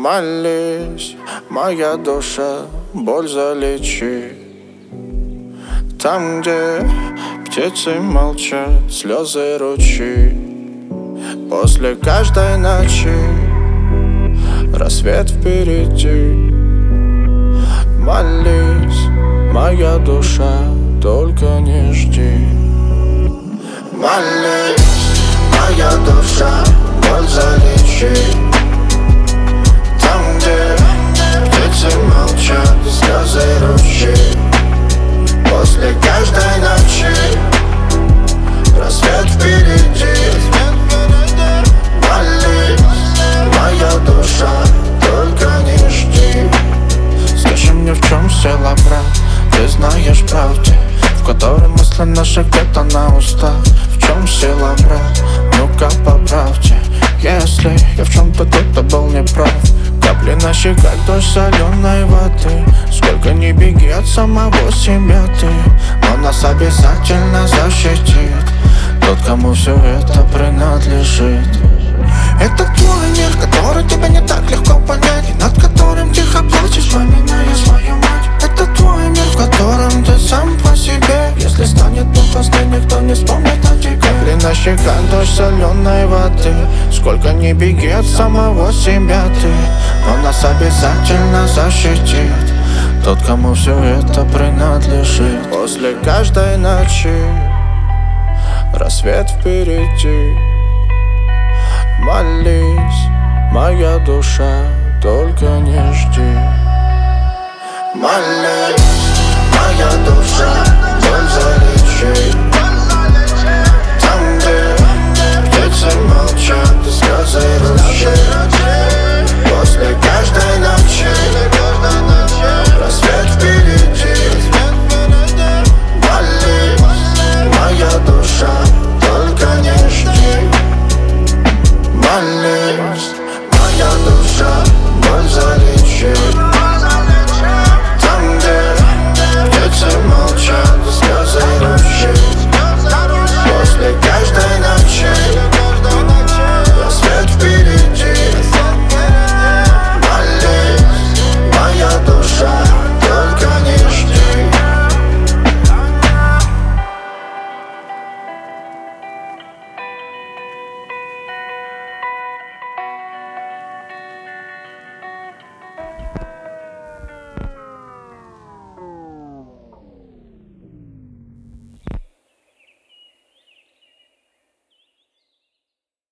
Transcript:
Молись, моя душа, боль залечи. Там, где птицы молчат, слезы ручьи. После каждой ночи рассвет впереди. Молись, моя душа, только не жди. Молись, моя душа, боль залечи. Там, где птицы молчат, слезы ручьи. После каждой ночи рассвет впереди. Молись, моя душа, только не жди. Скажи мне, в чем сила, брат? Ты знаешь правде, в которой мысли наши где-то на устах. В чем сила, брат? Ну-ка поправьте, если я в чем-то кто-то был неправ. Капли на щеках, дождь соленой воды. Сколько ни беги от самого себя ты, но нас обязательно защитит тот, кому все это принадлежит. Это твой мир, который тебе не так легко понять, и над которым тихо плачешь, вспоминая свою мать. Это твой мир, в котором ты сам по себе. Если станет плохо, никто не вспомнит о тебе. Капли на щеках, дождь соленой воды. Сколько ни беги от самого себя ты, но нас обязательно защитит тот, кому все это принадлежит. После каждой ночи рассвет впереди. Молись, моя душа, только не жди. Молись, моя душа, боль залечи. Там, где птицы молчат, слезы ручьи. После каждой ночи рассвет впереди. Молись, моя душа, только не жди. Молись, моя душа, боль залечи.